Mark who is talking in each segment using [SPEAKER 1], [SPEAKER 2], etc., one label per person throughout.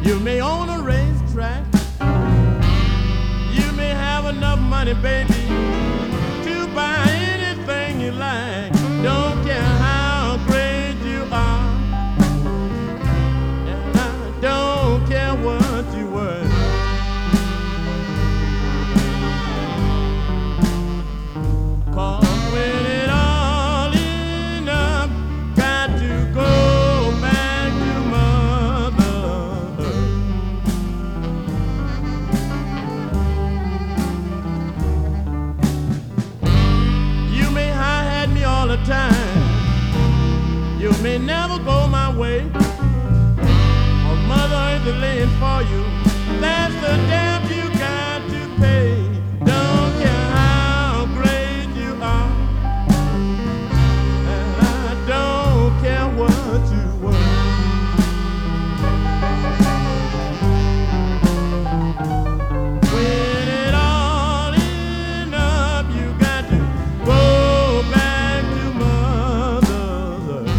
[SPEAKER 1] You may own a racetrack. You may have enough money, baby, to buy anything you like. Don't care how great you are, and I don't care what you were. 'Cause when it all ends up, got to go back to Mother Earth. You may hi-hat me all the time. You may never go my way. Or Mother Earth is laying for you. That's the debt you got to pay. Don't care how great you are, and I don't care what you were. When it all ends up, you got to go back to Mother Earth.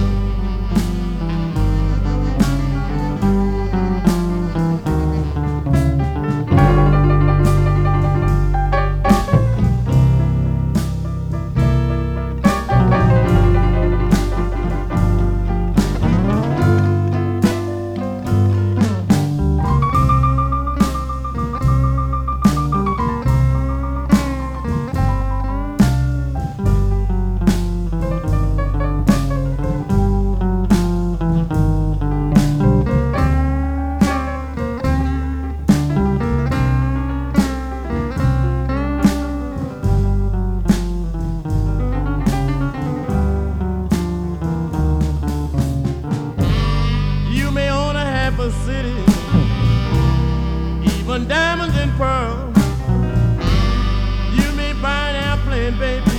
[SPEAKER 1] You may own a half a city, even diamonds and pearls. You may buy an airplane, baby,